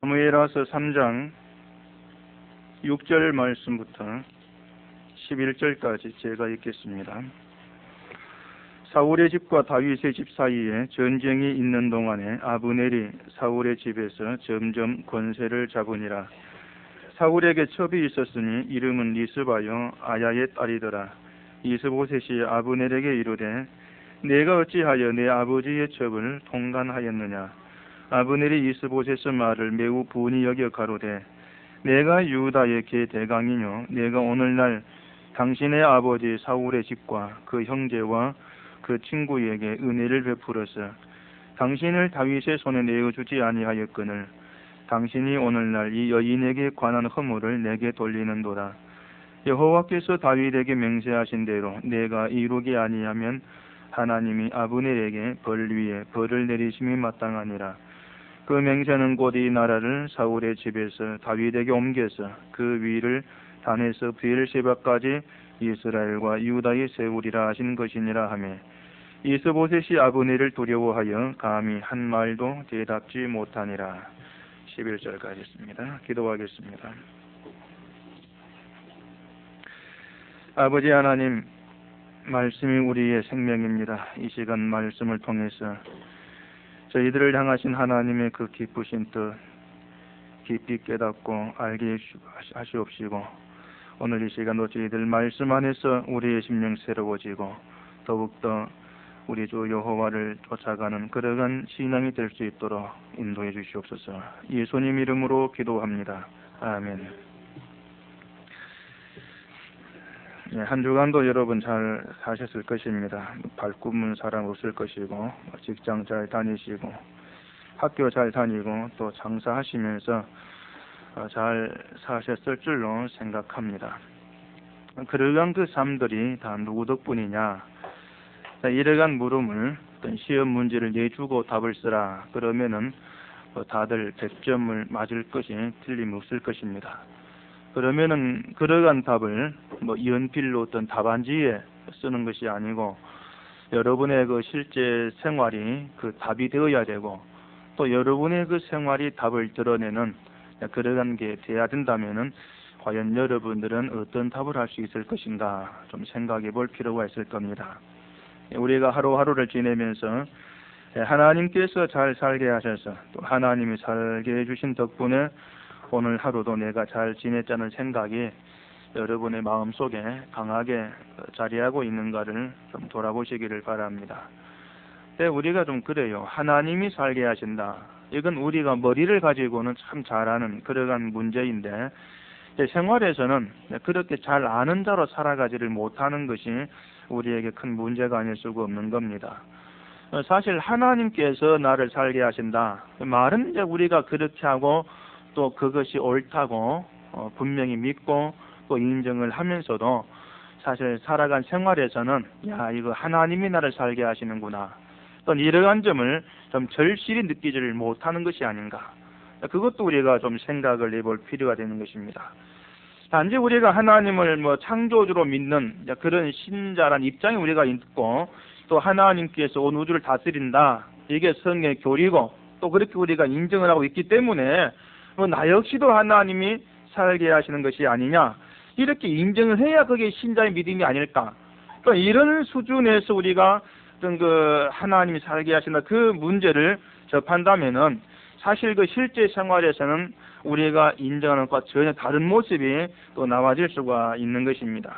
사무엘하서 3장 6절 말씀부터 11절까지 제가 읽겠습니다. 사울의 집과 다윗의 집 사이에 전쟁이 있는 동안에 아브넬이 사울의 집에서 점점 권세를 잡으니라. 사울에게 첩이 있었으니 이름은 리스바요 아야의 딸이더라. 이스보셋이 아브넬에게 이르되 내가 어찌하여 내 아버지의 첩을 통간하였느냐. 아브넬이 이스보셋의 말을 매우 분이 여겨 가로되 내가 유다의 개 대강이뇨. 내가 오늘날 당신의 아버지 사울의 집과 그 형제와 그 친구에게 은혜를 베풀어서 당신을 다윗의 손에 내어주지 아니하였거늘 당신이 오늘날 이 여인에게 관한 허물을 내게 돌리는도다. 여호와께서 다윗에게 맹세하신 대로 내가 이루게 아니하면 하나님이 아브넬에게 벌 위에 벌을 내리심이 마땅하니라. 그 맹세는 곧 이 나라를 사울의 집에서 다윗에게 옮겨서 그 위를 단에서 브엘셰바까지 이스라엘과 유다에 세우리라 하신 것이니라 하매 이스보셋이 아브넬을 두려워하여 감히 한 말도 대답지 못하니라. 11절까지 있습니다. 기도하겠습니다. 아버지 하나님, 말씀이 우리의 생명입니다. 이 시간 말씀을 통해서 저희들을 향하신 하나님의 그 기쁘신 뜻 깊이 깨닫고 알게 하시옵시고 오늘 이 시간도 저희들 말씀 안에서 우리의 심령 새로워지고 더욱더 우리 주 여호와를 쫓아가는 그러한 신앙이 될 수 있도록 인도해 주시옵소서. 예수님 이름으로 기도합니다. 아멘. 한 주간도 여러분 잘 사셨을 것입니다. 발 굽은 사람 없을 것이고 직장 잘 다니시고 학교 잘 다니고 또 장사하시면서 잘 사셨을 줄로 생각합니다. 그러한 그 삶들이 다 누구 덕분이냐? 이러한 물음을 어떤 시험 문제를 내주고 답을 쓰라 그러면은 다들 100점을 맞을 것이 틀림없을 것입니다. 그러면은 그러한 답을 연필로 어떤 답안지에 쓰는 것이 아니고 여러분의 그 실제 생활이 그 답이 되어야 되고 또 여러분의 그 생활이 답을 드러내는 그러한 게 돼야 된다면은 과연 여러분들은 어떤 답을 할 수 있을 것인가 좀 생각해 볼 필요가 있을 겁니다. 우리가 하루하루를 지내면서 하나님께서 잘 살게 하셔서 또 하나님이 살게 해주신 덕분에 오늘 하루도 내가 잘 지냈다는 생각이 여러분의 마음속에 강하게 자리하고 있는가를 좀 돌아보시기를 바랍니다. 우리가 좀 그래요. 하나님이 살게 하신다. 이건 우리가 머리를 가지고는 참 잘하는 그러한 문제인데 생활에서는 그렇게 잘 아는 자로 살아가지를 못하는 것이 우리에게 큰 문제가 아닐 수가 없는 겁니다. 사실 하나님께서 나를 살게 하신다. 말은 이제 우리가 그렇게 하고 또 그것이 옳다고 분명히 믿고 또 인정을 하면서도 사실 살아간 생활에서는 야 이거 하나님이 나를 살게 하시는구나. 또 이러한 점을 좀 절실히 느끼지를 못하는 것이 아닌가. 그것도 우리가 좀 생각을 해볼 필요가 되는 것입니다. 단지 우리가 하나님을 창조주로 믿는 그런 신자란 입장에 우리가 있고 또 하나님께서 온 우주를 다스린다. 이게 성경의 교리고 또 그렇게 우리가 인정을 하고 있기 때문에 나 역시도 하나님이 살게 하시는 것이 아니냐. 이렇게 인정을 해야 그게 신자의 믿음이 아닐까. 그러니까 이런 수준에서 우리가 어떤 그 하나님이 살게 하신다 그 문제를 접한다면은 사실 그 실제 생활에서는 우리가 인정하는 것과 전혀 다른 모습이 또 나와질 수가 있는 것입니다.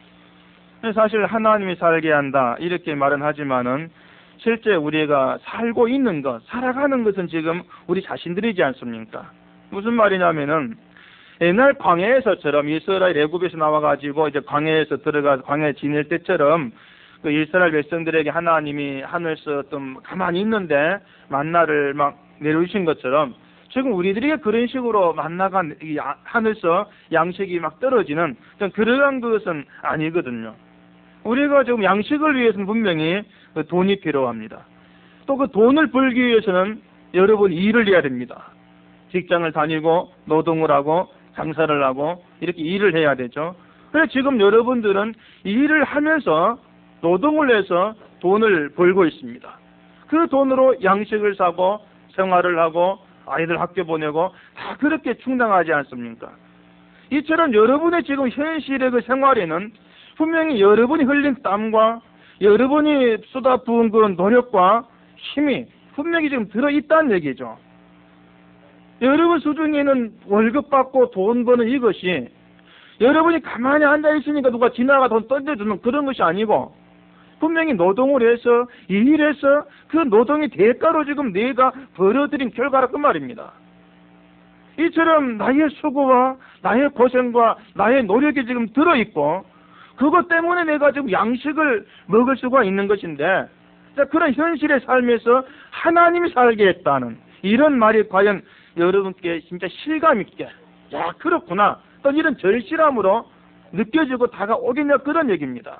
사실 하나님이 살게 한다 이렇게 말은 하지만은 실제 우리가 살고 있는 것, 살아가는 것은 지금 우리 자신들이지 않습니까? 무슨 말이냐면은 옛날 광야에서처럼 이스라엘 애굽에서 나와가지고 이제 광야에서 들어가 광야에 지낼 때처럼 그 이스라엘 백성들에게 하나님이 하늘에서 어떤 가만히 있는데 만나를 막 내려주신 것처럼 지금 우리들이 그런 식으로 만나가 하늘에서 양식이 막 떨어지는 그러한 것은 아니거든요. 우리가 지금 양식을 위해서는 분명히 그 돈이 필요합니다. 또 그 돈을 벌기 위해서는 여러분이 일을 해야 됩니다. 직장을 다니고 노동을 하고 장사를 하고 이렇게 일을 해야 되죠. 그래서 지금 여러분들은 일을 하면서 노동을 해서 돈을 벌고 있습니다. 그 돈으로 양식을 사고 생활을 하고 아이들 학교 보내고 다 그렇게 충당하지 않습니까? 이처럼 여러분의 지금 현실의 그 생활에는 분명히 여러분이 흘린 땀과 여러분이 쏟아부은 그 노력과 힘이 분명히 지금 들어있다는 얘기죠. 여러분 수중에는 월급 받고 돈 버는 이것이 여러분이 가만히 앉아있으니까 누가 지나가 돈 던져주는 그런 것이 아니고 분명히 노동을 해서 일해서 그 노동의 대가로 지금 내가 벌어들인 결과라 그 말입니다. 이처럼 나의 수고와 나의 고생과 나의 노력이 지금 들어있고 그것 때문에 내가 지금 양식을 먹을 수가 있는 것인데 그런 현실의 삶에서 하나님이 살게 했다는 이런 말이 과연 여러분께 진짜 실감 있게 야 그렇구나 또 이런 절실함으로 느껴지고 다가오겠냐 그런 얘기입니다.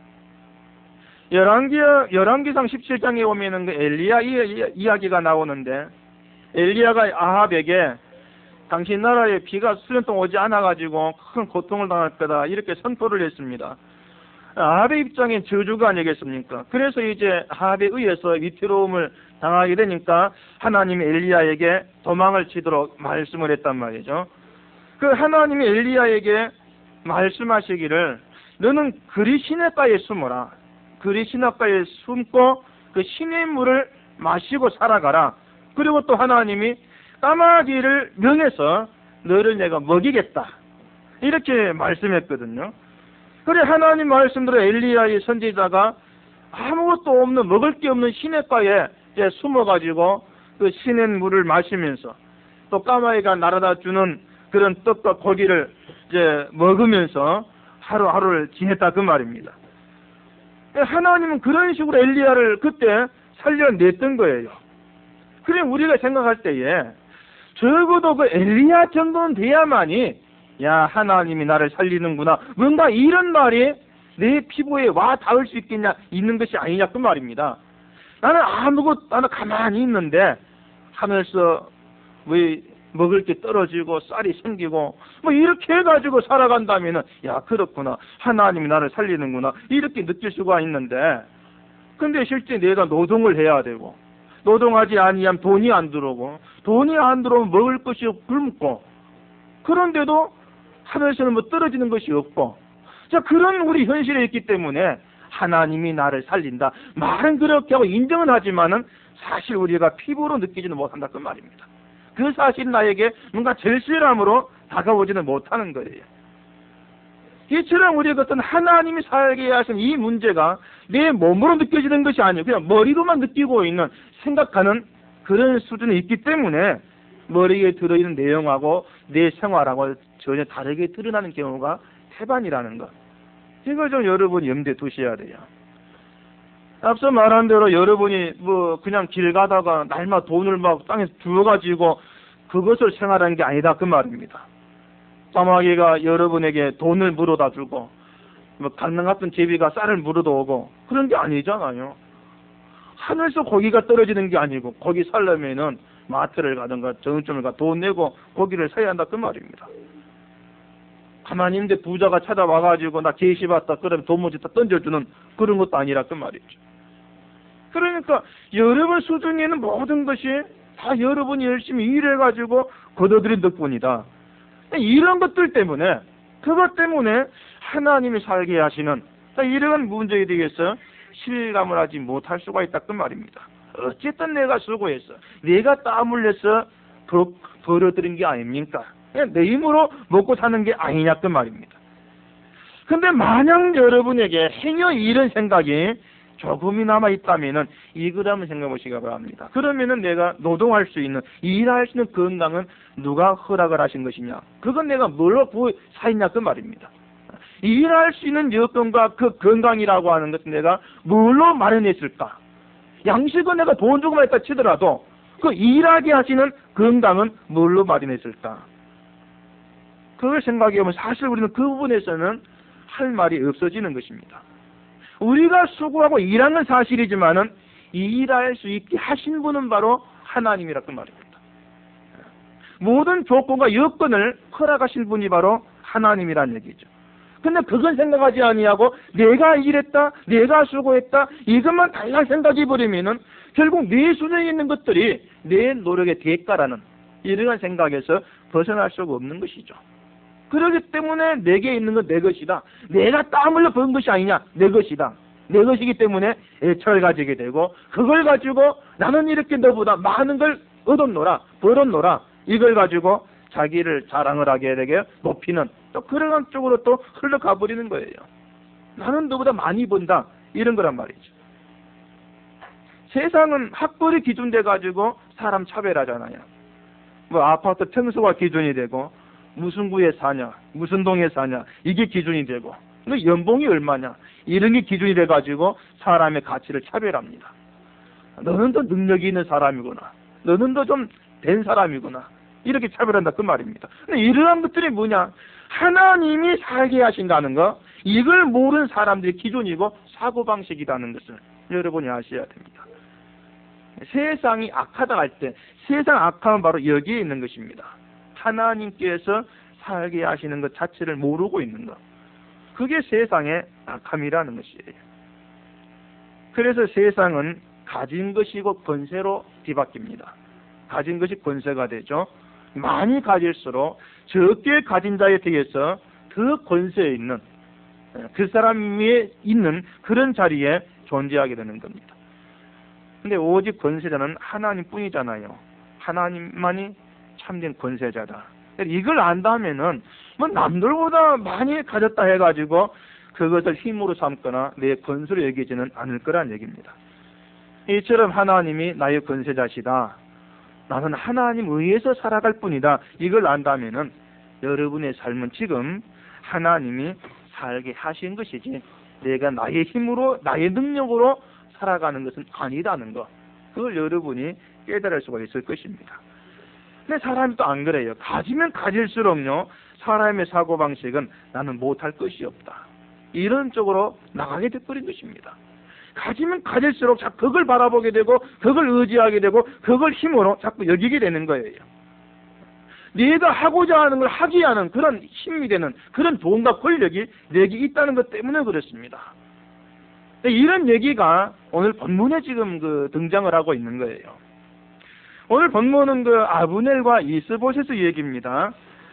열왕기상 17장에 보면은 그 엘리야 이야기가 나오는데 엘리야가 아합에게 당신 나라에 비가 수년 동안 오지 않아가지고 큰 고통을 당할 거다 이렇게 선포를 했습니다. 아합의 입장엔 저주가 아니겠습니까? 그래서 이제 아합에 의해서 위태로움을 당하게 되니까 하나님이 엘리야에게 도망을 치도록 말씀을 했단 말이죠. 그 하나님이 엘리야에게 말씀하시기를 너는 그리 시냇가에 숨어라. 그리 시냇가에 숨고 그 시냇 물을 마시고 살아가라. 그리고 또 하나님이 까마귀를 명해서 너를 내가 먹이겠다. 이렇게 말씀했거든요. 그래 하나님 말씀대로 엘리야의 선지자가 아무것도 없는 먹을 게 없는 시냇가에 이제 숨어가지고 그 시냇 물을 마시면서 또 까마귀가 날아다 주는 그런 떡과 고기를 이제 먹으면서 하루하루를 지냈다 그 말입니다. 하나님은 그런 식으로 엘리야를 그때 살려냈던 거예요. 그래 우리가 생각할 때에 적어도 그 엘리야 정도는 돼야만이 야 하나님이 나를 살리는구나 뭔가 이런 말이 내 피부에 와 닿을 수 있겠냐 있는 것이 아니냐 그 말입니다. 나는 나는 가만히 있는데 하면서 왜 먹을 게 떨어지고 쌀이 생기고 뭐 이렇게 해가지고 살아간다면은 야 그렇구나 하나님이 나를 살리는구나 이렇게 느낄 수가 있는데 근데 실제 내가 노동을 해야 되고 노동하지 아니하면 돈이 안 들어오고 돈이 안 들어오면 먹을 것이 굶고 그런데도 하늘에서는 뭐 떨어지는 것이 없고 자 그런 우리 현실에 있기 때문에 하나님이 나를 살린다 말은 그렇게 하고 인정은 하지만은 사실 우리가 피부로 느끼지는 못한다 그 말입니다. 그 사실 나에게 뭔가 절실함으로 다가오지는 못하는 거예요. 이처럼 우리가 어떤 하나님이 살게 하신 이 문제가 내 몸으로 느껴지는 것이 아니고 그냥 머리로만 느끼고 있는 생각하는 그런 수준에 있기 때문에 머리에 들어있는 내용하고 내 생활하고 전혀 다르게 드러나는 경우가 태반이라는 것. 이걸 좀 여러분이 염두에 두셔야 돼요. 앞서 말한 대로 여러분이 뭐 그냥 길 가다가 날마다 돈을 막 땅에 주워가지고 그것을 생활하는 게 아니다 그 말입니다. 까마귀가 여러분에게 돈을 물어다 주고 뭐 강남 같은 제비가 쌀을 물어다 오고 그런 게 아니잖아요. 하늘에서 고기가 떨어지는 게 아니고 고기 살려면은 마트를 가든가 정육점을 가 돈 내고 고기를 사야 한다 그 말입니다. 가만히 있는데 부자가 찾아와가지고 나 게시 받다 그러면 돈 모지다 던져주는 그런 것도 아니라 그 말이죠. 그러니까 여러분 수중에는 모든 것이 다 여러분이 열심히 일해가지고 거둬들인 덕분이다. 이런 것들 때문에 그것 때문에 하나님이 살게 하시는 이런 문제에 대해서 실감을 하지 못할 수가 있다 그 말입니다. 어쨌든 내가 수고했어. 내가 땀을 내서 벌어들인 게 아닙니까? 내 힘으로 먹고 사는 게 아니냐 그 말입니다. 근데 만약 여러분에게 행여 이런 생각이 조금이나마 있다면은 이걸 한번 생각해 보시기 바랍니다. 그러면은 내가 노동할 수 있는 일할 수 있는 건강은 누가 허락을 하신 것이냐? 그건 내가 뭘로 사했냐 그 말입니다. 일할 수 있는 여건과 그 건강이라고 하는 것은 내가 뭘로 마련했을까? 양식은 내가 돈 주고만 했다 치더라도 그 일하게 하시는 건강은 뭘로 마련했을까? 그걸 생각해 보면 사실 우리는 그 부분에서는 할 말이 없어지는 것입니다. 우리가 수고하고 일하는 사실이지만은 일할 수 있게 하신 분은 바로 하나님이라 그 말입니다. 모든 조건과 여건을 허락하신 분이 바로 하나님이란 얘기죠. 근데 그건 생각하지 아니하고 내가 일했다, 내가 수고했다 이것만 달랑 생각해 버리면은 결국 내 수중에 있는 것들이 내 노력의 대가라는 이러한 생각에서 벗어날 수가 없는 것이죠. 그렇기 때문에 내게 있는 건 내 것이다. 내가 땀 흘려 번 것이 아니냐. 내 것이다. 내 것이기 때문에 애착을 가지게 되고 그걸 가지고 나는 이렇게 너보다 많은 걸 얻었노라. 벌었노라. 이걸 가지고 자기를 자랑을 하게 되게 높이는 또 그런 쪽으로 또 흘러가 버리는 거예요. 나는 너보다 많이 번다. 이런 거란 말이죠. 세상은 학벌이 기준돼 가지고 사람 차별하잖아요. 뭐 아파트 평수가 기준이 되고 무슨 구에 사냐, 무슨 동에 사냐 이게 기준이 되고 너 연봉이 얼마냐 이런 게 기준이 돼 가지고 사람의 가치를 차별합니다. 너는 더 능력이 있는 사람이구나. 너는 더 좀 된 사람이구나. 이렇게 차별한다 그 말입니다. 근데 이러한 것들이 뭐냐? 하나님이 살게 하신다는 거, 이걸 모르는 사람들의 기준이고 사고방식이라는 것을 여러분이 아셔야 됩니다. 세상이 악하다 할 때 세상 악함은 바로 여기에 있는 것입니다. 하나님께서 살게 하시는 것 자체를 모르고 있는 것. 그게 세상의 악함이라는 것이에요. 그래서 세상은 가진 것이고 권세로 뒤바뀝니다. 가진 것이 권세가 되죠. 많이 가질수록 적게 가진 자에 대해서 더 권세에 있는 그 사람 위에 있는 그런 자리에 존재하게 되는 겁니다. 근데 오직 권세자는 하나님뿐이잖아요. 하나님만이 참된 권세자다. 이걸 안다면은 뭐 남들보다 많이 가졌다 해가지고 그것을 힘으로 삼거나 내 권세로 여기지는 않을 거란 얘기입니다. 이처럼 하나님이 나의 권세자시다. 나는 하나님 의해서 살아갈 뿐이다. 이걸 안다면은 여러분의 삶은 지금 하나님이 살게 하신 것이지 내가 나의 힘으로 나의 능력으로 살아가는 것은 아니다는 것. 그걸 여러분이 깨달을 수가 있을 것입니다. 근데 사람이 또 안 그래요. 가지면 가질수록요 사람의 사고방식은 나는 못할 것이 없다. 이런 쪽으로 나가게 돼버린 것입니다. 가지면 가질수록 자꾸 그걸 바라보게 되고 그걸 의지하게 되고 그걸 힘으로 자꾸 여기게 되는 거예요. 내가 하고자 하는 걸 하게 하는 그런 힘이 되는 그런 돈과 권력이 내게 있다는 것 때문에 그렇습니다. 이런 얘기가 오늘 본문에 지금 등장을 하고 있는 거예요. 오늘 본문은 아브넬과 이스보셋 얘기입니다.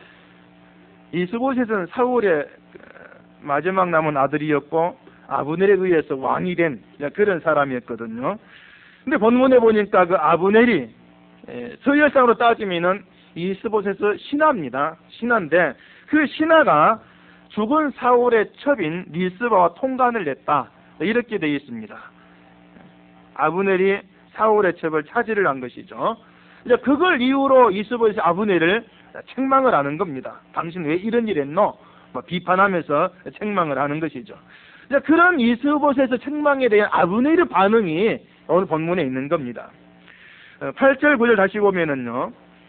이스보셋은 사울의 마지막 남은 아들이었고 아브넬에 의해서 왕이 된 그런 사람이었거든요. 근데 본문에 보니까 아브넬이 서열상으로 따지면은 이스보셋의 신하입니다. 신하인데 그 신하가 죽은 사울의 첩인 리스바와 통간을 냈다. 이렇게 되어 있습니다. 아브넬이 사울의 첩을 차지를 한 것이죠. 이제 그걸 이유로 이스보셋이 아브넬을 책망을 하는 겁니다. 당신 왜 이런 일 했노? 비판하면서 책망을 하는 것이죠. 이제 그런 이스보셋의 책망에 대한 아브넬의 반응이 오늘 본문에 있는 겁니다. 8절 9절 다시 보면은요.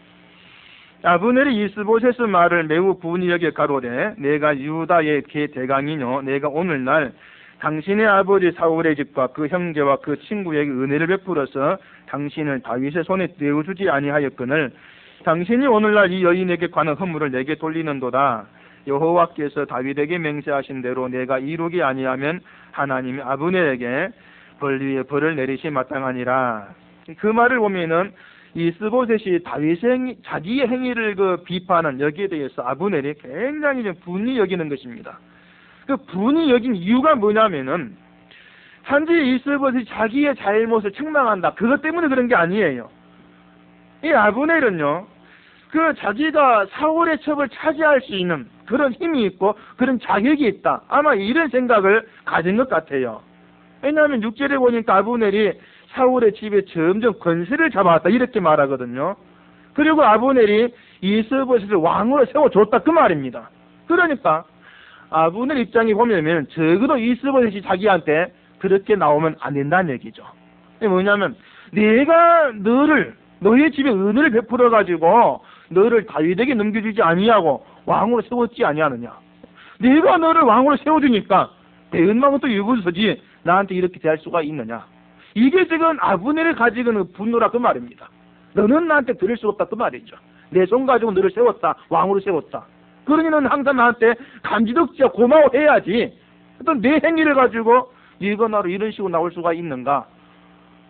아브넬이 이스보셋의 말을 매우 부은히 여겨 가로되 내가 유다의 개 대강이뇨 내가 오늘날 당신의 아버지 사울의 집과 그 형제와 그 친구에게 은혜를 베풀어서 당신을 다윗의 손에 내어주지 아니하였거늘 당신이 오늘날 이 여인에게 관한 허물을 내게 돌리는도다. 여호와께서 다윗에게 맹세하신 대로 내가 이루기 아니하면 하나님이 아브넬에게 벌 위에 벌을 내리시 마땅하니라. 그 말을 보면은 이스보셋이 다윗의 자기의 행위를 비판한 여기에 대해서 아브넬이 굉장히 분이 여기는 것입니다. 그 분이 여긴 이유가 뭐냐면은 단지 이스보셋이 자기의 잘못을 책망한다. 그것 때문에 그런 게 아니에요. 이 아브넬은요, 자기가 사울의 첩을 차지할 수 있는 그런 힘이 있고 그런 자격이 있다. 아마 이런 생각을 가진 것 같아요. 왜냐하면 6절에 보니까 아브넬이 사울의 집에 점점 권세를 잡아왔다. 이렇게 말하거든요. 그리고 아브넬이 이스보셋을 왕으로 세워줬다. 그 말입니다. 그러니까 아브넬 입장에 보면 적어도 이스보셋이 자기한테 그렇게 나오면 안 된다는 얘기죠. 뭐냐면 내가 너의 집에 은혜를 베풀어 가지고 너를 다윗에게 넘겨주지 아니하고 왕으로 세웠지 아니하느냐. 내가 너를 왕으로 세워주니까 대은망은 또 유부서지 나한테 이렇게 대할 수가 있느냐. 이게 지금 아브넬이 가지고 있는 분노라 그 말입니다. 너는 나한테 들을 수 없다 그 말이죠. 내 손 가지고 너를 세웠다. 왕으로 세웠다. 그러니 너는 항상 나한테 간지덕지야 고마워해야지. 어떤 내 행위를 가지고 네가 나로 이런 식으로 나올 수가 있는가.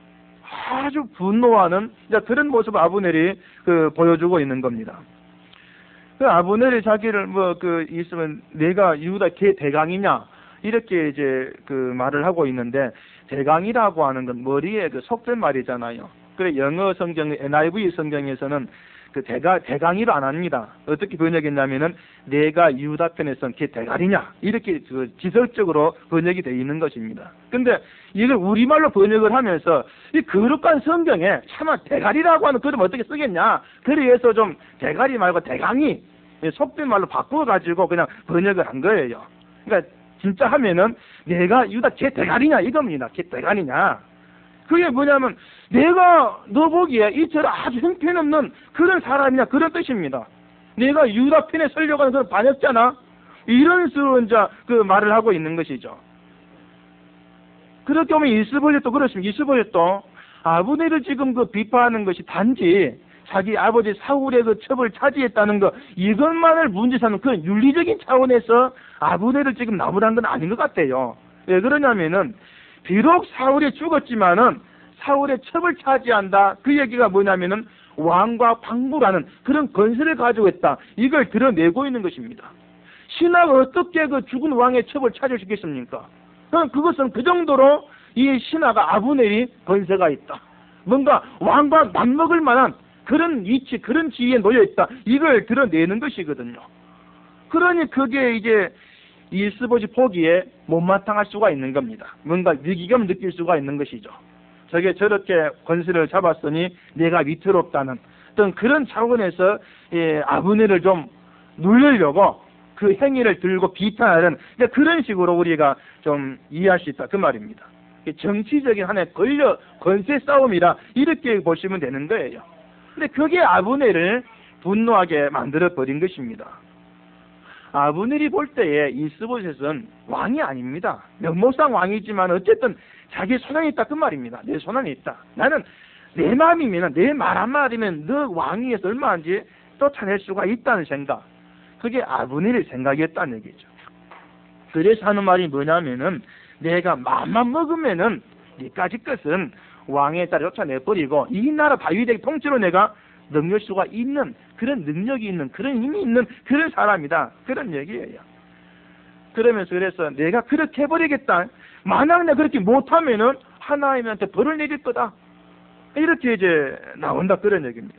아주 분노하는 그런 모습을 아브넬이 보여주고 있는 겁니다. 그 아브넬이 자기를 있으면 내가 유다 대강이냐 이렇게 이제 그 말을 하고 있는데, 대강이라고 하는 건 머리에 그 속된 말이잖아요. 그래 영어 성경 NIV 성경에서는 그 대강이로 안 합니다. 어떻게 번역했냐면은 내가 유다 편에 선 걔 대가리냐 이렇게 그 지속적으로 번역이 되어 있는 것입니다. 근데 이걸 우리말로 번역을 하면서 이 거룩한 성경에 차마 대가리라고 하는 그럼 어떻게 쓰겠냐, 그래서 좀 대가리 말고 대강이 속된 말로 바꾸어 가지고 그냥 번역을 한 거예요. 그러니까 진짜 하면은 내가 유다 걔 대가리냐 이겁니다. 걔 대가리냐. 그게 뭐냐면 내가 너 보기에 이처럼 아주 형편없는 그런 사람이냐 그런 뜻입니다. 내가 유다 편에 서려고 하는 그런 반역자나 이런 식으로 이제 그 말을 하고 있는 것이죠. 그렇게 보면 이스보셋도 그렇습니다. 이스보셋도 아브넬을 지금 그 비판하는 것이 단지 자기 아버지 사울의 그 첩을 차지했다는 것 이것만을 문제 삼는 그런 윤리적인 차원에서 아브넬을 지금 나무란 건 아닌 것 같아요. 왜 그러냐면은 비록 사울이 죽었지만은 사울의 첩을 차지한다. 그 얘기가 뭐냐면은 왕과 방부라는 그런 건설을 가지고 있다. 이걸 드러내고 있는 것입니다. 신하가 어떻게 그 죽은 왕의 첩을 차지할 수 있겠습니까? 그것은 그 정도로 이 신하가 아브넬이 건세가 있다. 뭔가 왕과 맞먹을 만한 그런 위치, 그런 지위에 놓여 있다. 이걸 드러내는 것이거든요. 그러니 그게 이제 이스보셋 보기에 못마땅할 수가 있는 겁니다. 뭔가 위기감을 느낄 수가 있는 것이죠. 저게 저렇게 권세를 잡았으니 내가 위태롭다는 어떤 그런 차원에서 아브넬을 좀 누르려고 그 행위를 들고 비판하는 그런 식으로 우리가 좀 이해할 수 있다 그 말입니다. 정치적인 하나의 권세 싸움이라 이렇게 보시면 되는 거예요. 근데 그게 아브넬을 분노하게 만들어 버린 것입니다. 아브넬이 볼 때에 이스보셋은 왕이 아닙니다. 명목상 왕이지만 어쨌든 자기 손안에 있다 그 말입니다. 내 손안에 있다. 나는 내 마음이면 내 말 한마디면 너 왕위에서 얼마인지 쫓아낼 수가 있다는 생각. 그게 아브넬의 생각이었다는 얘기죠. 그래서 하는 말이 뭐냐면은 내가 마음만 먹으면은 니까지 것은 왕에 따라 쫓아내버리고 이 나라 다윗에게 통째로 내가 넘길 수가 있는 그런 능력이 있는 그런 힘이 있는 그런 사람이다. 그런 얘기예요. 그러면서 그래서 내가 그렇게 해버리겠다. 만약 내가 그렇게 못하면은 하나님한테 벌을 내릴 거다. 이렇게 이제 나온다 그런 얘기입니다.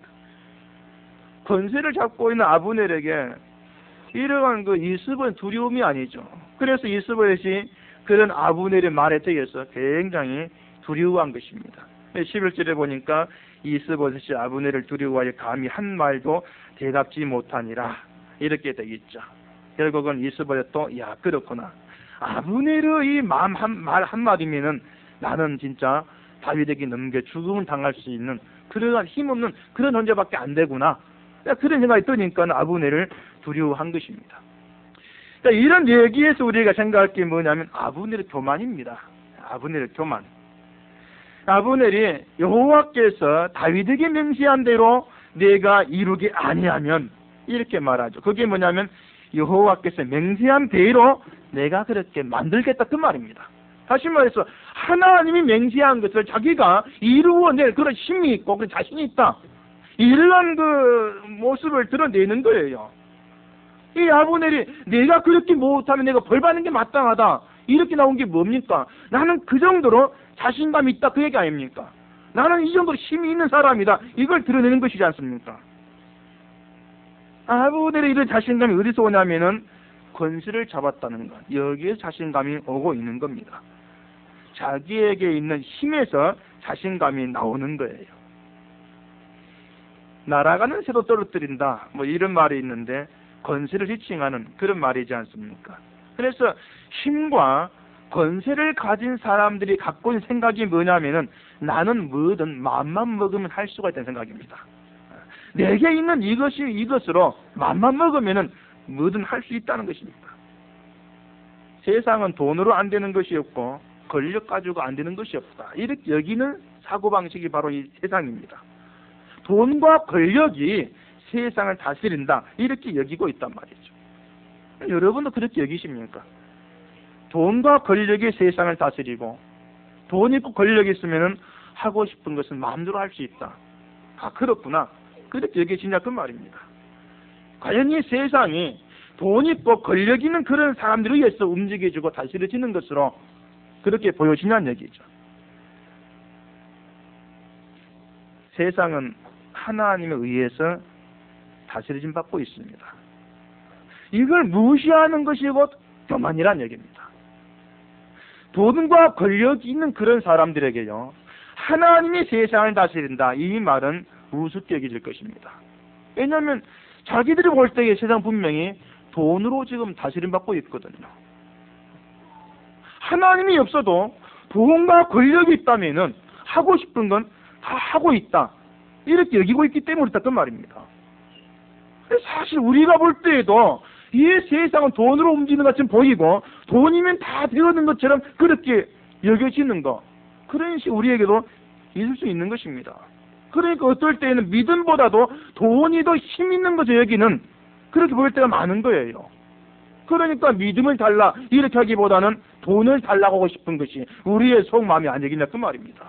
권세를 잡고 있는 아브넬에게 이러한 그 이스보셋 두려움이 아니죠. 그래서 이스보셋이 그런 아브넬의 말에 대해서 굉장히 두려워한 것입니다. 11절에 보니까 이스보셋이 아브넬을 두려워하여 감히 한 말도 대답지 못하니라 이렇게 되어 있죠. 결국은 이스보셋도 야 그렇구나. 아브넬의 이 말 한마디면은 나는 진짜 다윗에게 넘겨 죽음을 당할 수 있는 그러한 힘없는 그런 존재밖에 안 되구나. 그런 생각이 드니까 아브넬을 두려워한 것입니다. 그러니까 이런 얘기에서 우리가 생각할 게 뭐냐면 아브넬의 교만입니다. 아브넬의 교만. 아브넬이 여호와께서 다윗에게 명시한 대로 내가 이루기 아니하면 이렇게 말하죠. 그게 뭐냐면 여호와께서 맹세한 대로 내가 그렇게 만들겠다 그 말입니다. 다시 말해서 하나님이 맹세한 것을 자기가 이루어낼 그런 힘이 있고 그런 자신이 있다. 이러한 그 모습을 드러내는 거예요. 이 아브넬이 내가 그렇게 못하면 내가 벌 받는 게 마땅하다. 이렇게 나온 게 뭡니까? 나는 그 정도로 자신감이 있다 그 얘기 아닙니까? 나는 이 정도로 힘이 있는 사람이다. 이걸 드러내는 것이지 않습니까? 아브넬의 이런 자신감이 어디서 오냐면은 권세를 잡았다는 것. 여기에서 자신감이 오고 있는 겁니다. 자기에게 있는 힘에서 자신감이 나오는 거예요. 날아가는 새도 떨어뜨린다. 뭐 이런 말이 있는데 권세를 지칭하는 그런 말이지 않습니까? 그래서 힘과 권세를 가진 사람들이 갖고 있는 생각이 뭐냐면은 나는 뭐든 마음만 먹으면 할 수가 있다는 생각입니다. 내게 있는 이것으로 마음만 먹으면은 뭐든 할 수 있다는 것입니다. 세상은 돈으로 안 되는 것이 없고 권력 가지고 안 되는 것이 없다. 이렇게 여기는 사고방식이 바로 이 세상입니다. 돈과 권력이 세상을 다스린다. 이렇게 여기고 있단 말이죠. 여러분도 그렇게 여기십니까? 돈과 권력이 세상을 다스리고 돈 있고 권력이 있으면 하고 싶은 것은 마음대로 할 수 있다. 아 그렇구나. 그렇게 여기시냐 그 말입니다. 과연 이 세상이 돈 있고 권력 있는 그런 사람들에 의해서 움직여지고 다스려지는 것으로 그렇게 보여지냐는 얘기죠. 세상은 하나님에 의해서 다스려짐 받고 있습니다. 이걸 무시하는 것이 곧 교만이란 얘기입니다. 돈과 권력이 있는 그런 사람들에게요, 하나님이 세상을 다스린다, 이 말은 우습게 여겨질 것입니다. 왜냐하면 자기들이 볼 때에 세상 분명히 돈으로 지금 다스림 받고 있거든요. 하나님이 없어도 돈과 권력이 있다면은 하고 싶은 건 다 하고 있다, 이렇게 여기고 있기 때문에 그렇단 말입니다. 사실 우리가 볼 때에도 이 세상은 돈으로 움직이는 것처럼 보이고 돈이면 다 되는 것처럼 그렇게 여겨지는 거, 그런 식으로 우리에게도 있을 수 있는 것입니다. 그러니까 어떨 때에는 믿음보다도 돈이 더 힘 있는 거죠. 여기는 그렇게 보일 때가 많은 거예요. 그러니까 믿음을 달라 이렇게 하기보다는 돈을 달라고 하고 싶은 것이 우리의 속마음이 아니겠냐 그 말입니다.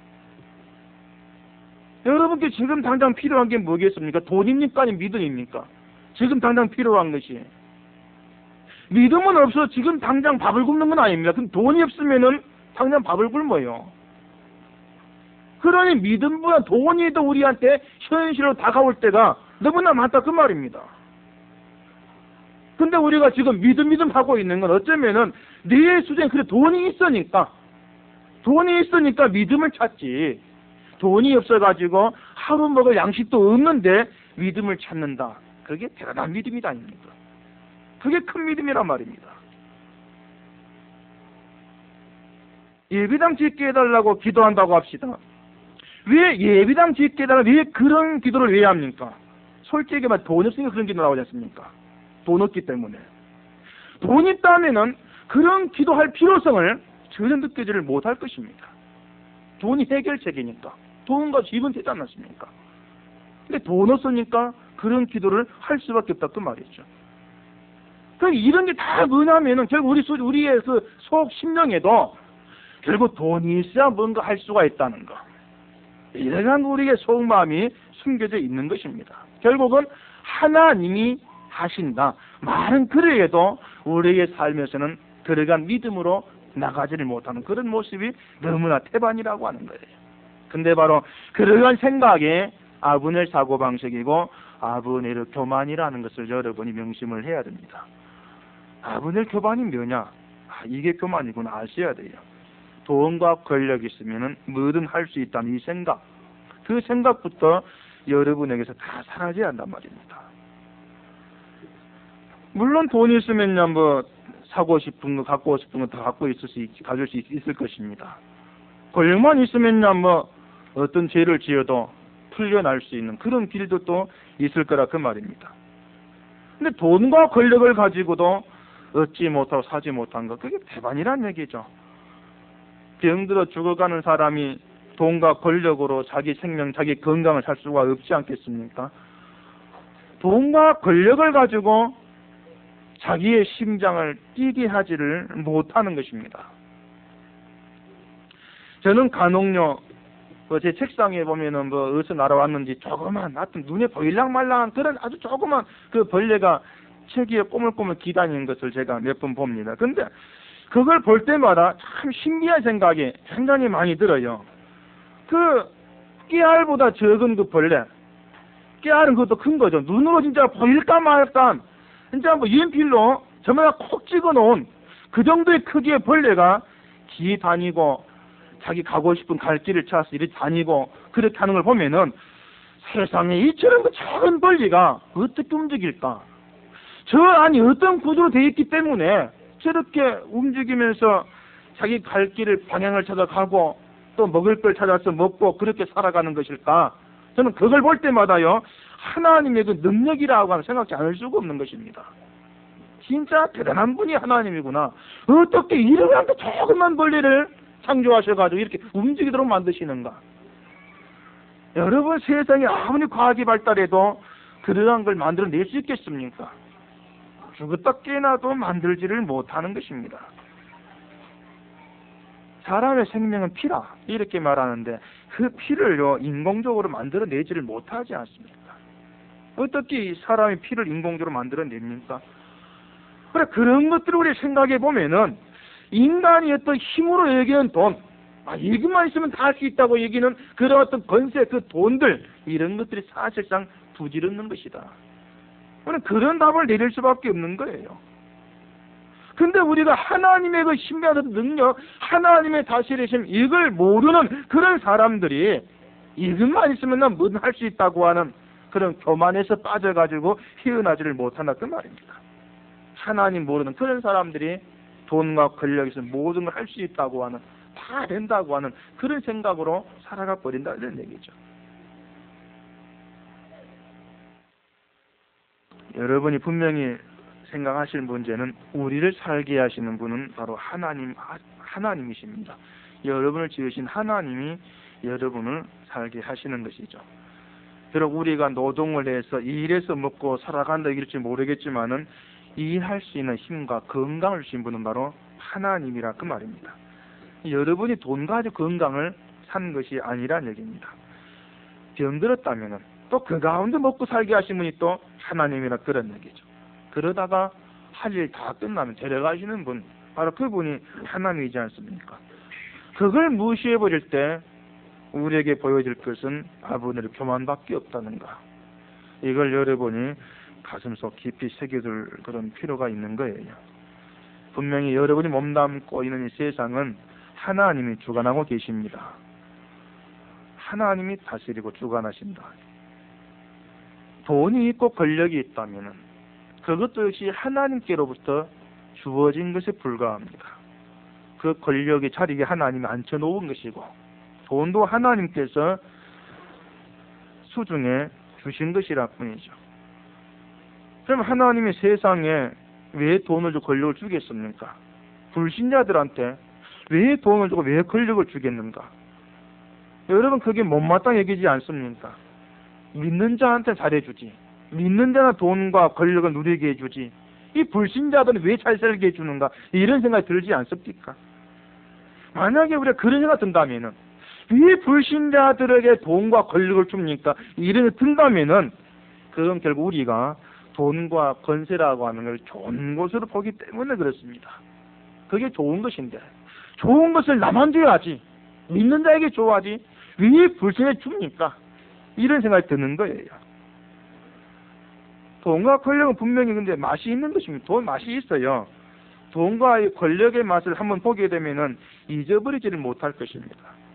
여러분께 지금 당장 필요한 게 뭐겠습니까? 돈입니까? 아니면 믿음입니까? 지금 당장 필요한 것이. 믿음은 없어 지금 당장 밥을 굶는 건 아닙니다. 그럼 돈이 없으면은 당장 밥을 굶어요. 그러니 믿음보다 돈이 더 우리한테 현실로 다가올 때가 너무나 많다 그 말입니다. 근데 우리가 지금 믿음 하고 있는 건 어쩌면은 내 수준에 그래 돈이 있으니까 믿음을 찾지, 돈이 없어가지고 하루 먹을 양식도 없는데 믿음을 찾는다, 그게 대단한 믿음이다 아닙니까? 그게 큰 믿음이란 말입니다. 예배당 짓게 해달라고 기도한다고 합시다. 왜 예배당 짓게 해달라고 왜 그런 기도를 왜 합니까? 솔직히 말해 돈 없으니까 그런 기도 나오지 않습니까? 돈 없기 때문에. 돈 있다면은 그런 기도할 필요성을 전혀 느끼지를 못할 것입니다. 돈이 해결책이니까. 돈과 집은 되지 않았습니까? 근데 돈 없으니까 그런 기도를 할 수밖에 없다 그 말이죠. 그러니까 이런 게 다 뭐냐면은 결국 우리의 그 속 심령에도 결국 돈이 있어야 뭔가 할 수가 있다는 거, 이러한 우리의 속마음이 숨겨져 있는 것입니다. 결국은 하나님이 하신다, 말은 그래도 우리의 삶에서는 들어간 믿음으로 나가지를 못하는 그런 모습이 너무나 태반이라고 하는 거예요. 근데 바로 그러한 생각에 아브넬 사고방식이고 아브넬의 교만이라는 것을 여러분이 명심을 해야 됩니다. 아브넬 교만이 뭐냐? 이게 교만이구나 아셔야 돼요. 돈과 권력이 있으면 뭐든 할 수 있다는 이 생각, 그 생각부터 여러분에게서 다 사라져야 한단 말입니다. 물론 돈이 있으면요, 뭐 사고 싶은 거, 갖고 싶은 거 다 가질 수 있을 것입니다. 권력만 있으면요, 뭐 어떤 죄를 지어도 풀려날 수 있는 그런 길도 또 있을 거라 그 말입니다. 근데 돈과 권력을 가지고도 얻지 못하고 사지 못한 것, 그게 배반이란 얘기죠. 병들어 죽어가는 사람이 돈과 권력으로 자기 생명, 자기 건강을 살 수가 없지 않겠습니까? 돈과 권력을 가지고 자기의 심장을 뛰게 하지를 못하는 것입니다. 저는 간혹요, 제 책상에 보면은 어디서 날아왔는지 조그만, 하여튼 눈에 보일랑말랑한 그런 아주 조그만 그 벌레가 책 위에 꼬물꼬물 기다리는 것을 제가 몇 번 봅니다. 근데 그걸 볼 때마다 참 신기한 생각이 굉장히 많이 들어요. 그 깨알보다 적은 그 벌레, 깨알은 그것도 큰 거죠. 눈으로 진짜 보일까 말까, 진짜 뭐 연필로 저마다 콕 찍어놓은 그 정도의 크기의 벌레가 기 다니고 자기 가고 싶은 갈 길을 찾아서 이렇게 다니고 그렇게 하는 걸 보면은 세상에 이처럼 그 작은 벌레가 어떻게 움직일까? 저 안이 어떤 구조로 되어 있기 때문에 저렇게 움직이면서 자기 갈 길을 방향을 찾아가고 또 먹을 걸 찾아서 먹고 그렇게 살아가는 것일까? 저는 그걸 볼 때마다요, 하나님의 그 능력이라고 하는 생각지 않을 수가 없는 것입니다. 진짜 대단한 분이 하나님이구나. 어떻게 이런 그 조그만 벌레를 창조하셔가지고 이렇게 움직이도록 만드시는가? 여러분, 세상에 아무리 과학이 발달해도 그러한 걸 만들어낼 수 있겠습니까? 죽었다 깨나도 만들지를 못하는 것입니다. 사람의 생명은 피라 이렇게 말하는데 그 피를요 인공적으로 만들어내지를 못하지 않습니까? 어떻게 사람이 피를 인공적으로 만들어냅니까? 그래, 그런 것들을 우리 생각해 보면은 인간이 어떤 힘으로 여기는 돈, 이것만 있으면 다 할 수 있다고 여기는 그런 어떤 건세, 그 돈들, 이런 것들이 사실상 부질없는 것이다. 그런 답을 내릴 수밖에 없는 거예요. 근데 우리가 하나님의 그 신비한 능력, 하나님의 다스리심, 이걸 모르는 그런 사람들이 이것만 있으면 난 뭐든 할 수 있다고 하는 그런 교만에서 빠져가지고 헤어나지를 못한다 그 말입니다. 하나님 모르는 그런 사람들이 돈과 권력에서 모든 걸 할 수 있다고 하는, 다 된다고 하는 그런 생각으로 살아가 버린다 이런 얘기죠. 여러분이 분명히 생각하실 문제는 우리를 살게 하시는 분은 바로 하나님이십니다. 여러분을 지으신 하나님이 여러분을 살게 하시는 것이죠. 비록 우리가 노동을 해서 일해서 먹고 살아간다 이럴지 모르겠지만은 일할 수 있는 힘과 건강을 주신 분은 바로 하나님이라 그 말입니다. 여러분이 돈 가지고 건강을 산 것이 아니란 얘기입니다. 병들었다면은 또 그 가운데 먹고 살게 하신 분이 또 하나님이라 그런 얘기죠. 그러다가 할 일 다 끝나면 데려가시는 분, 바로 그분이 하나님이지 않습니까? 그걸 무시해버릴 때 우리에게 보여질 것은 아버지의 교만밖에 없다는가. 이걸 여러분이 가슴속 깊이 새겨둘 그런 필요가 있는 거예요. 분명히 여러분이 몸담고 있는 이 세상은 하나님이 주관하고 계십니다. 하나님이 다스리고 주관하신다. 돈이 있고 권력이 있다면 그것도 역시 하나님께로부터 주어진 것에 불과합니다. 그 권력의 자리에 하나님이 앉혀놓은 것이고 돈도 하나님께서 수중에 주신 것이라 뿐이죠. 그럼 하나님이 세상에 왜 돈을 주고 권력을 주겠습니까? 불신자들한테 왜 돈을 주고 왜 권력을 주겠는가? 여러분, 그게 못마땅히 여기지 않습니까? 믿는 자한테 잘해주지, 믿는 자는 돈과 권력을 누리게 해주지, 이 불신자들은 왜 잘 살게 해주는가? 이런 생각이 들지 않습니까? 만약에 우리가 그런 생각이 든다면은 왜 불신자들에게 돈과 권력을 줍니까? 이런 생각이 든다면은 그건 결국 우리가 돈과 권세라고 하는 걸 좋은 것으로 보기 때문에 그렇습니다. 그게 좋은 것인데 좋은 것을 나만 줘야지, 믿는 자에게 줘야지, 왜 불신에 줍니까? 이런 생각이 드는 거예요. 돈과 권력은 분명히 근데 맛이 있는 것입니다. 돈 맛이 있어요. 돈과 이 권력의 맛을 한번 보게 되면은 잊어버리지를 못할 것입니다.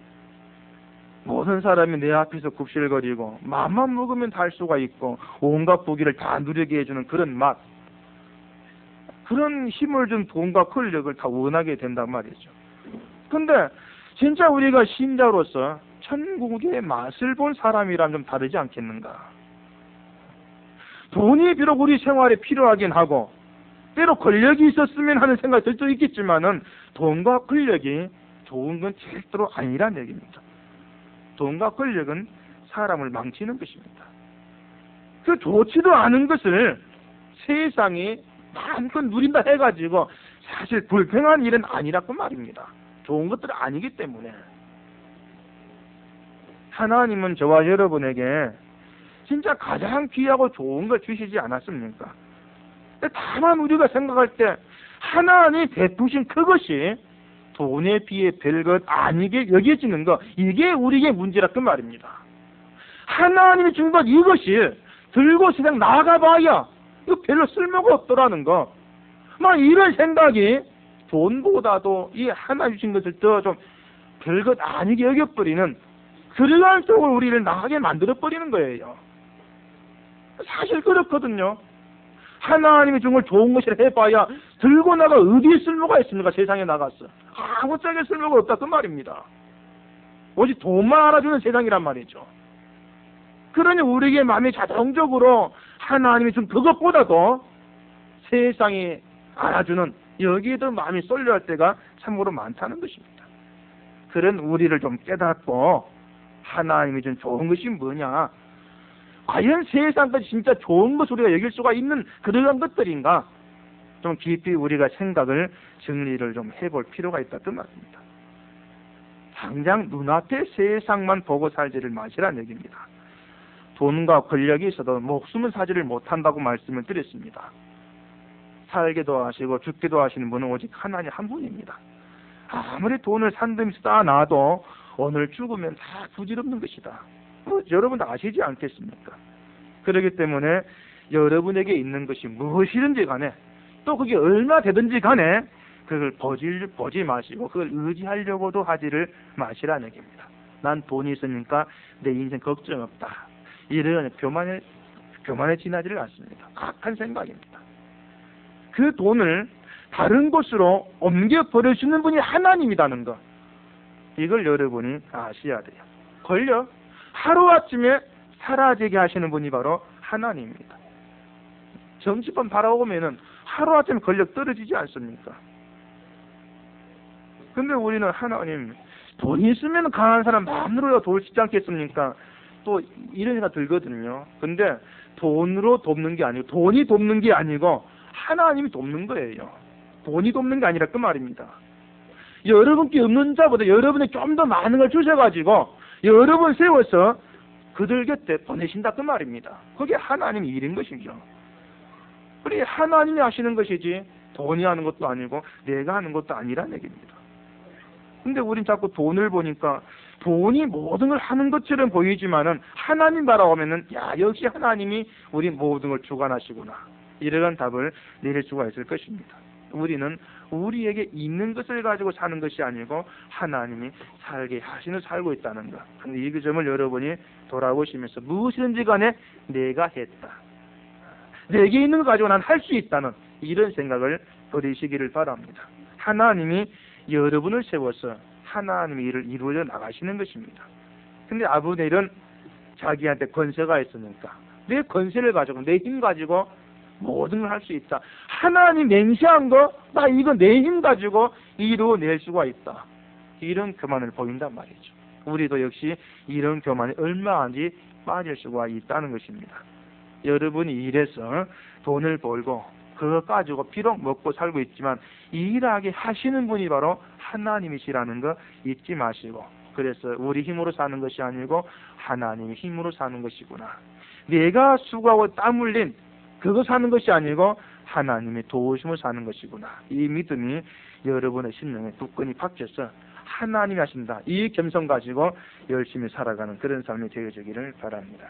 모든 사람이 내 앞에서 굽실거리고 맘만 먹으면 다 할 수가 있고 온갖 부귀를 다 누리게 해주는 그런 맛, 그런 힘을 준 돈과 권력을 다 원하게 된단 말이죠. 근데 진짜 우리가 신자로서 천국의 맛을 본 사람이라면 좀 다르지 않겠는가? 돈이 비록 우리 생활에 필요하긴 하고 때로 권력이 있었으면 하는 생각이 들 수도 있겠지만은 돈과 권력이 좋은 건 절대로 아니란 얘기입니다. 돈과 권력은 사람을 망치는 것입니다. 그 좋지도 않은 것을 세상이 마음껏 누린다 해가지고 사실 불평한 일은 아니라고 말입니다. 좋은 것들은 아니기 때문에. 하나님은 저와 여러분에게 진짜 가장 귀하고 좋은 걸 주시지 않았습니까? 다만 우리가 생각할 때 하나님이 베푸신 그것이 돈에 비해 별것 아니게 여겨지는 것, 이게 우리의 문제라 그 말입니다. 하나님이 준 것 이것이 들고 세상 나가봐야 이거 별로 쓸모가 없더라는 거, 막 이런 생각이 돈보다도 이 하나님 주신 것을 더 좀 별것 아니게 여겨버리는 그러한 쪽으로 우리를 나가게 만들어버리는 거예요. 사실 그렇거든요. 하나님이 준 걸 좋은 것이라 해봐야 들고 나가 어디에 쓸모가 있습니까? 세상에 나가서 아무 짝에 쓸모가 없다 그 말입니다. 오직 돈만 알아주는 세상이란 말이죠. 그러니 우리의 마음이 자동적으로 하나님이 준 그것보다도 세상이 알아주는 여기에 더 마음이 쏠려할 때가 참으로 많다는 것입니다. 그런 우리를 좀 깨닫고 하나님이 준 좋은 것이 뭐냐, 과연 세상까지 진짜 좋은 것을 우리가 여길 수가 있는 그러한 것들인가, 좀 깊이 우리가 생각을 정리를 좀 해볼 필요가 있다 그 말입니다. 당장 눈앞의 세상만 보고 살지를 마시라는 얘기입니다. 돈과 권력이 있어도 목숨은 사지를 못한다고 말씀을 드렸습니다. 살게도 하시고 죽게도 하시는 분은 오직 하나님 한 분입니다. 아무리 돈을 산더미 쌓아놔도 오늘 죽으면 다 부질없는 것이다. 여러분 다 아시지 않겠습니까? 그렇기 때문에 여러분에게 있는 것이 무엇이든지 간에 또 그게 얼마 되든지 간에 그걸 보지 마시고 그걸 의지하려고도 하지를 마시라는 얘기입니다. 난 돈이 있으니까 내 인생 걱정 없다. 이런 교만에 지나지를 않습니다. 악한 생각입니다. 그 돈을 다른 곳으로 옮겨버릴 수 있는 분이 하나님이라는 것, 이걸 여러분이 아셔야 돼요. 권력, 하루아침에 사라지게 하시는 분이 바로 하나님입니다. 정치권 바라보면은 하루아침에 권력 떨어지지 않습니까? 근데 우리는 하나님, 돈이 있으면 강한 사람 마음으로 도우시지 않겠습니까? 또 이런 생각 들거든요. 근데 돈으로 돕는 게 아니고, 돈이 돕는 게 아니고 하나님이 돕는 거예요. 돈이 돕는 게 아니라 그 말입니다. 여러분께 없는 자보다 여러분이 좀 더 많은 걸 주셔가지고 여러분 세워서 그들 곁에 보내신다 그 말입니다. 그게 하나님의 일인 것이죠. 우리 하나님이 하시는 것이지 돈이 하는 것도 아니고 내가 하는 것도 아니라는 얘기입니다. 근데 우린 자꾸 돈을 보니까 돈이 모든 걸 하는 것처럼 보이지만은 하나님 바라보면은 역시 하나님이 우리 모든 걸 주관하시구나, 이러한 답을 내릴 수가 있을 것입니다. 우리는 우리에게 있는 것을 가지고 사는 것이 아니고 하나님이 살게 하시는 살고 있다는 것. 근데 이 점을 여러분이 돌아보시면서 무엇이든지 간에 내가 했다, 내게 있는 것 가지고 난 할 수 있다는 이런 생각을 버리시기를 바랍니다. 하나님이 여러분을 세워서 하나님의 일을 이루어 나가시는 것입니다. 근데 아브넬은 자기한테 권세가 있으니까 내 권세를 가지고 내 힘 가지고 모든 걸 할 수 있다. 하나님 맹세한 거, 나 이거 내 힘 가지고 이루어낼 수가 있다. 이런 교만을 보인단 말이죠. 우리도 역시 이런 교만에 얼마든지 빠질 수가 있다는 것입니다. 여러분이 일해서 돈을 벌고 그거 가지고 비록 먹고 살고 있지만 일하게 하시는 분이 바로 하나님이시라는 거 잊지 마시고, 그래서 우리 힘으로 사는 것이 아니고 하나님의 힘으로 사는 것이구나, 내가 수고하고 땀 흘린 그거 사는 것이 아니고 하나님의 도우심을 사는 것이구나, 이 믿음이 여러분의 심령에 굳건히 박혀서 하나님이 하신다, 이 겸손 가지고 열심히 살아가는 그런 삶이 되어지기를 바랍니다.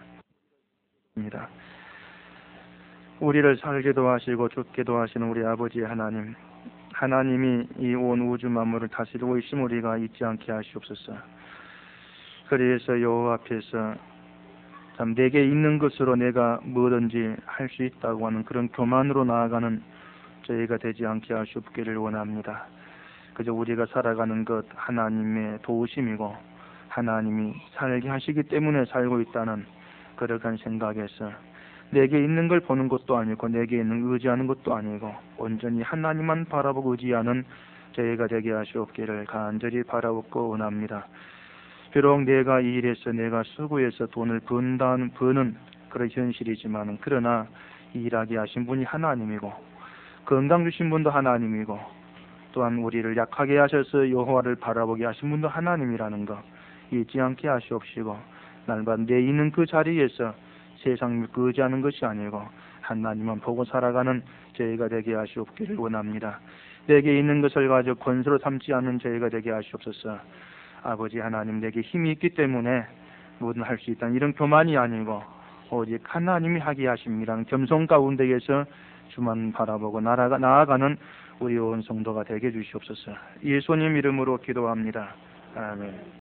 우리를 살게도 하시고 죽게도 하시는 우리 아버지 하나님, 하나님이 이 온 우주 만물을 다스리고 있음 우리가 잊지 않게 하시옵소서. 그래서 여호와 앞에서 참 내게 있는 것으로 내가 뭐든지 할 수 있다고 하는 그런 교만으로 나아가는 저희가 되지 않게 하시옵기를 원합니다. 그저 우리가 살아가는 것 하나님의 도우심이고 하나님이 살게 하시기 때문에 살고 있다는 그러한 생각에서 내게 있는 걸 보는 것도 아니고 내게 있는 의지하는 것도 아니고 온전히 하나님만 바라보고 의지하는 저희가 되게 하시옵기를 간절히 바라옵고 원합니다. 비록 내가 일해서 내가 수고해서 돈을 버는 그런 현실이지만, 그러나 일하게 하신 분이 하나님이고 건강 주신 분도 하나님이고 또한 우리를 약하게 하셔서 여호와를 바라보게 하신 분도 하나님이라는 것 잊지 않게 하시옵시고, 날마다 내 있는 그 자리에서 세상을 의지하는 것이 아니고 하나님만 보고 살아가는 저희가 되게 하시옵기를 원합니다. 내게 있는 것을 가지고 권세로 삼지 않는 저희가 되게 하시옵소서. 아버지 하나님, 내게 힘이 있기 때문에 뭐든 할 수 있다는 이런 교만이 아니고 오직 하나님이 하게 하심이라는 겸손 가운데에서 주만 바라보고 나아가는 우리 온 성도가 되게 해주시옵소서. 예수님 이름으로 기도합니다. 아멘.